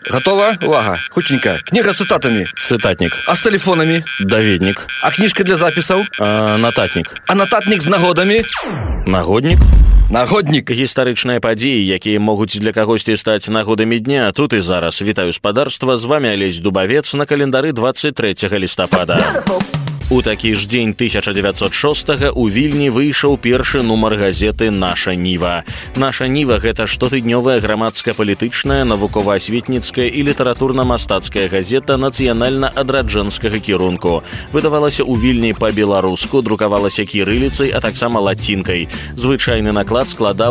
Готова? Увага. Хутенька. Книга с цитатами. Цытатнік. А с телефонами? Даведнік. А книжка для записаў? Нататнік. А нататник с нагодами? Нагоднік. Нагоднік. Гістарычныя падзеі, якія могуць для кагосьці стаць нагодамі дня. Тут і зараз. Вітаю спадарства. З вами Алесь Дубавец на календары 23 лістапада. У такі ж дзень 1906 у Вільні выйшаў першы нумар газеты «Наша Ніва». «Наша Ніва» – гэта штотыднёвая грамадска-палітычная, навукова-асветніцкая і літаратурна-мастацкая газета нацыянальна-адраджэнскага кірунку. Выдавалася ў Вільні па-беларуску, друкавалася кірыліцай, а таксама лацінкай. Звычайны наклад складаў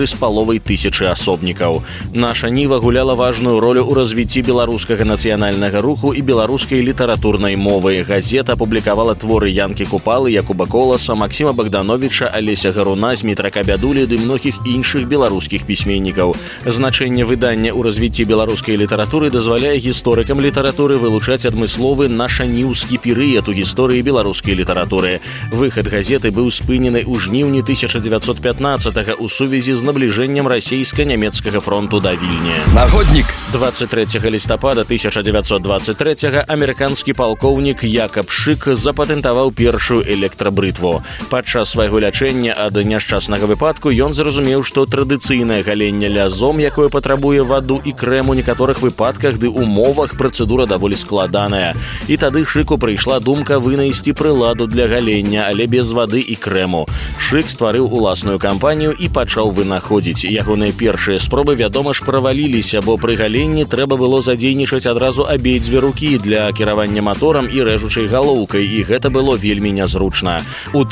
4,5 асобнікаў. «Наша Ніва» гуляла важную ролю ў развіцці беларускага нацыянальнага руху і беларускай літаратурнай мовы. Газета публікавала творы Янкі Купалы, Якуба Коласа, Максіма Богдановича, Алеся Гаруна, Змітра Кабядулі ды многіх іншых беларускіх пісьменнікаў. Значэнне выдання ў развіцці беларускай літаратуры дазваляе гісторыкам літаратуры вылучаць адмысловы нашаніўскі перыяд у гісторыі беларускай літаратуры. Выхад газеты быў спынены ў жніўні 1915 у сувязі з набліжэннем расійска-нямецкага фронту да Вільні. Нагоднік. 23 лістапада 1923 амерыканскі палкоўнік Якаб Шык запатэнтаваў першую электрабрытву. Падчас свайго лячэння ад няшчаснага выпадку ён зразумеў, што традыцыйнае галенне лязом, якое патрабуе ваду і крэм у некаторых выпадках ды умовах, працэдура даволі складаная. І тады Шыку прыйшла думка вынайсці прыладу для галення, але без вады і крэму. Шык стварыў уласную кампанію і пачаў вынаходзіць. Ягоныя першыя спробы, вядома ж, праваліліся, бо пры галенні трэба было задзейнічаць адразу абедзве рукі для кіравання маторам і рэжучай галоўкай, і гэта было вельмі нязручна. У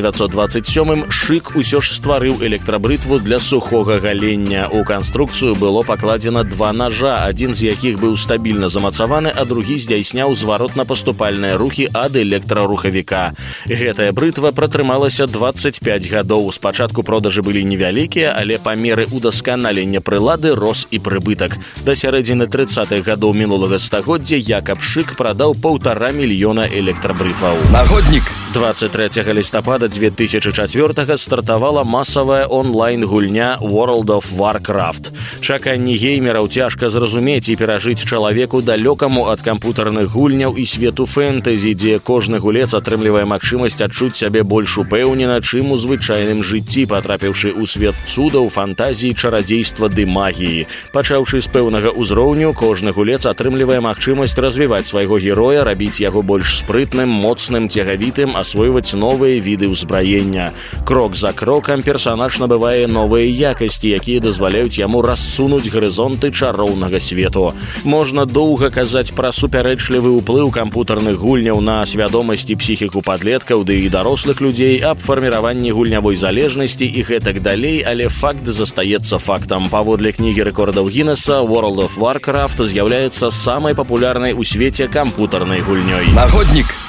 1927 Шык усё ж стварыў электрабрытву для сухога галення. У канструкцыю было пакладзена 2 нажа, адзін з якіх быў стабільна замацаваны, а другі здзяйсняў зваротна-паступальныя рухі ад электрарухавіка. Гэтая брытва пратрымалася 25 гадоў. Спачатку продажы былі невялікія, але па меры удасканалення прылады рос і прыбытак. Да сярэдзіны 30-х гадоў мінулага стагоддзя Якаб Шык прадаў 1,5 мільёна электрабрытваў. Нагоднік. 23 лістапада 2004 стартавала масавая онлайн-гульня World of Warcraft. Чаканні геймераў цяжка зразумець і перажыць чалавеку далёкаму ад кампутарных гульняў і свету фэнтэзі, дзе кожны гулец атрымлівае магчымасць адчуць сябе больш упэўнена, чым у звычайным жыцці, патрапіўшы ў свет цудаў, фантазіі, чарадзейства ды магіі. Пачаўшы з пэўнага ўзроўню, кожны гулец атрымлівае магчымасць развіваць свайго героя, рабіць яго больш спрытным, моцным, цягавітым, асвойваць новыя віды ўзбраення. Крок за крокам персанаж набывае новыя якасці, якія дазваляюць яму рассунуць гарызонты чароўнага свету. Можна доўга казаць пра супярэчлівы ўплыў кампутарных гульняў на свядомасць і псіхіку падлеткаў ды і дарослых людзей, аб фарміраванні гульнявой залежнасці і гэтак далей, але факт застаецца фактам. Паводле кнігі рэкордаў Гіннеса, World of Warcraft з'яўляецца самай папулярнай у свеце кампутарнай гульнёй. Нагоднік.